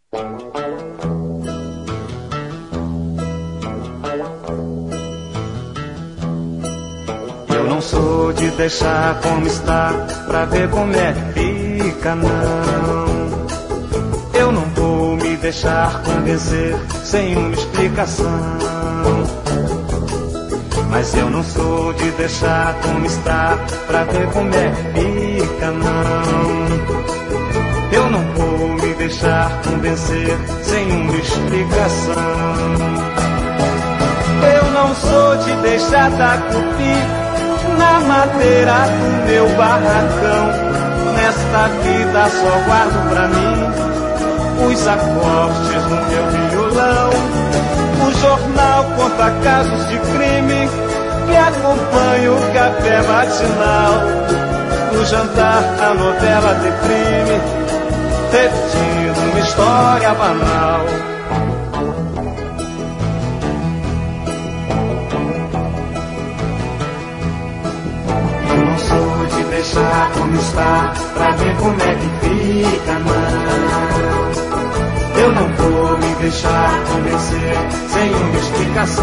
Eu não sou de deixar como está pra ver como é que fica, não. Eu não vou me deixar convencer sem uma explicação. Mas eu não sou de deixar como está pra ver como é que fica, não. Eu não vou me deixar convencer sem uma explicação. Eu não sou de deixar dar cupi na madeira do meu barracão. Nesta vida só guardo pra mim os acordes no meu violão. O jornal conta casos de crime e acompanho o café matinal. No jantar a novela deprime, repetindo uma história banal. Eu não sou de deixar como está pra ver como é que fica, não. Eu não vou me deixar convencer sem uma explicação.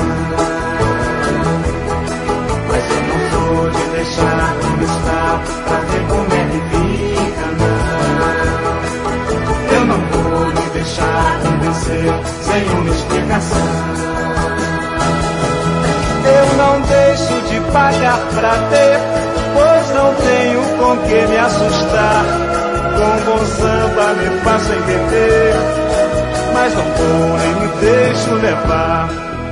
Mas eu não sou de deixar como está pra ver como é que fica, não. Eu não vou me deixar convencer sem uma explicação. Eu não deixo de pagar pra ter, pois não tenho com que me assustar. Com bom samba me faço entender, mas não vou nem me deixo levar.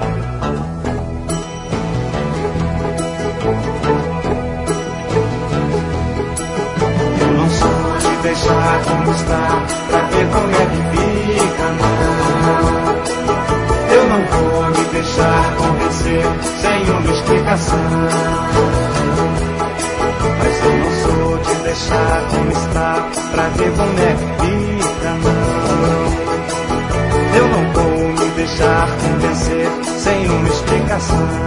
Eu não sou de deixar como está pra ver como é que fica, não. Eu não vou me deixar convencer sem uma explicação. Mas eu não sou de deixar como está pra ver como é que fica, não. Eu não vou me deixar convencer sem uma explicação.